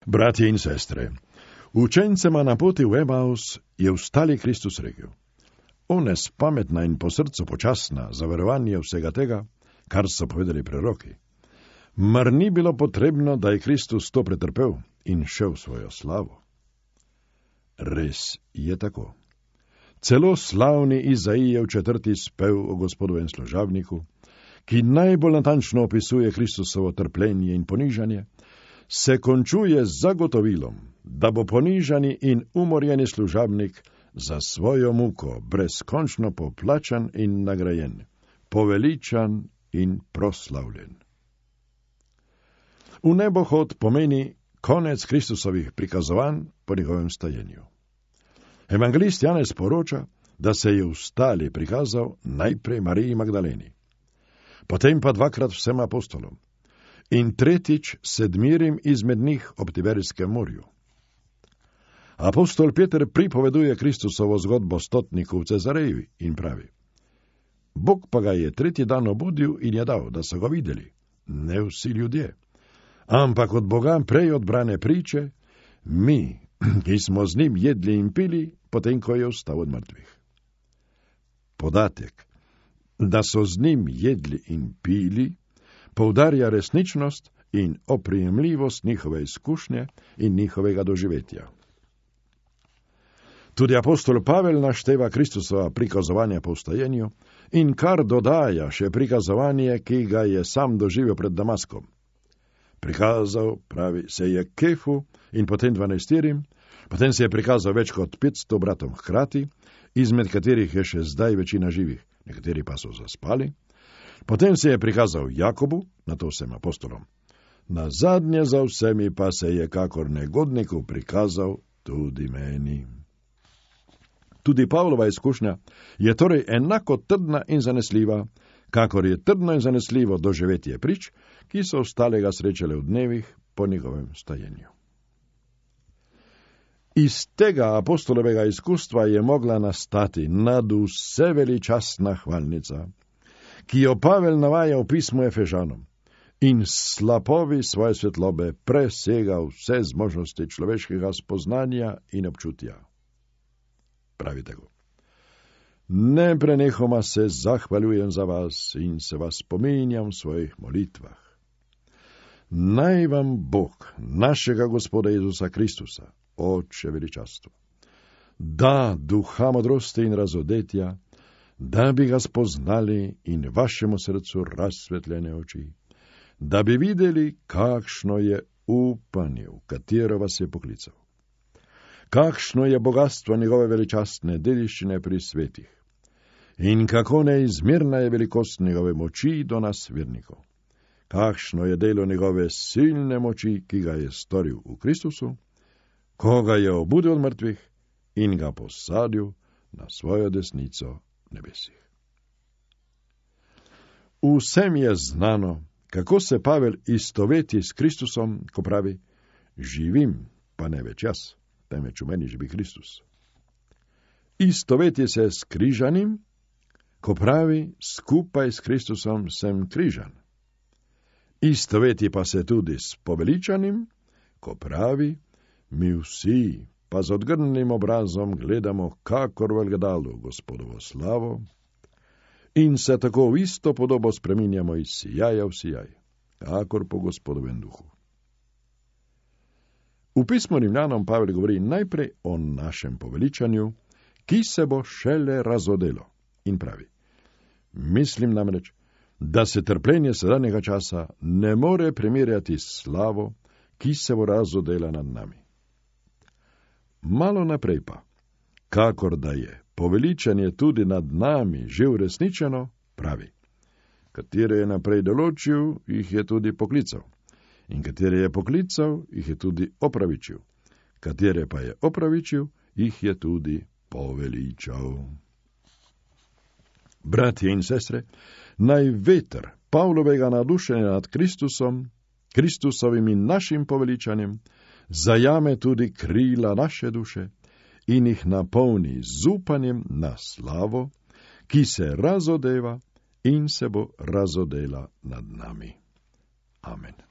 Bratje in sestre, učencema na poti v Emaus je vstali Kristus rekel: "One spametna in po srcu počasna za verovanje vsega tega, kar so povedali preroki. Mar ni bilo potrebno, da je Kristus to pretrpel in šel v svojo slavo?" Res je tako. Celo slavni Izaijev 4. spev o Gospodovem služabniku, ki najbolj natančno opisuje Kristusovo trpljenje in ponižanje, se končuje z zagotovilom, da bo ponižani in umorjeni služabnik za svojo muko brezkončno poplačan in nagrajen, poveličan in proslavljen. V nebohod pomeni konec Kristusovih prikazovanj po njegovem stajenju. Evangelist Janez poroča, da se je vstali prikazal najprej Mariji Magdaleni, potem pa 2-krat vsem apostolom in 3. 7 izmed njih ob Tiberijskem morju. Apostol Peter pripoveduje Kristusovo zgodbo stotniku v Cezareji in pravi: "Bog pa ga je 3. dan obudil in je dal, da so ga videli, ne vsi ljudje, ampak od Boga prej odbrane priče, mi, ki smo z njim jedli in pili, potem ko je vstal od mrtvih." Podatek, da so z njim jedli in pili, poudarja resničnost in oprijemljivost njihove izkušnje in njihovega doživetja. Tudi apostol Pavel našteva Kristusova prikazovanja po vstajenju in kar dodaja še prikazovanje, ki ga je sam doživel pred Damaskom. Prikazal, pravi, se je Kefu in potem 12, potem se je prikazal več kot 500 bratom hkrati, izmed katerih je še zdaj večina živih, nekateri pa so zaspali. Potem se je prikazal Jakobu, nato vsem apostolom. Nazadnje za vsemi pa se je kakor negodniku prikazal tudi meni. Tudi Pavlova izkušnja je torej enako trdna in zanesljiva, kakor je trdno in zanesljivo doživetje prič, ki so ostalega srečale v dnevih po njegovem stajenju. Iz tega apostolovega izkustva je mogla nastati nad vse veličastna hvalnica, ki jo Pavel navaja v pismu Efežanom in slapovi svoje svetlobe presega vse zmožnosti človeškega spoznanja in občutja. Pravi tako: "Neprenehoma se zahvaljujem za vas in se vas spominjam v svojih molitvah. Naj vam Bog, našega Gospoda Jezusa Kristusa, Oče veličastvo, da duha modrosti in razodetja, da bi ga spoznali in vašemu srcu razsvetljene oči, da bi videli, kakšno je upanje, v katero vas je poklical, kakšno je bogatstvo njegove veličastne dediščine pri svetih in kako neizmerna je velikost njegove moči do nas vernikov, kakšno je delo njegove silne moči, ki ga je storil v Kristusu, ko ga je obudil od mrtvih in ga posadil na svojo desnico v nebesih." Vsem je znano, kako se Pavel istoveti s Kristusom, ko pravi: "Živim, pa ne več jaz, temveč v meni živi Kristus." Istoveti se s križanim, ko pravi: "Skupaj s Kristusom sem križan." Istoveti pa se tudi s poveličanim, ko pravi: "Mi vsi pa z odgrnjenim obrazom gledamo kakor v gledalu Gospodovo slavo in se tako v isto podobo spreminjamo iz sijaja v sijaj, kakor po Gospodovem duhu." V pismu Rimljanom Pavel govori najprej o našem poveličanju, ki se bo šele razodelo, in pravi: "Mislim namreč, da se trpljenje sedanjega časa ne more primerjati s slavo, ki se bo razodela nad nami." Malo naprej pa, kakor da je poveličanje tudi nad nami že uresničeno, pravi: "Katere je naprej določil, jih je tudi poklical, in katere je poklical, jih je tudi opravičil, katere pa je opravičil, jih je tudi poveličal." Bratje in sestre, naj veter Pavlovega navdušenja nad Kristusom, Kristusovim in našim poveličanjem zajame tudi krila naše duše in jih napolni z upanjem na slavo, ki se razodeva in se bo razodela nad nami. Amen.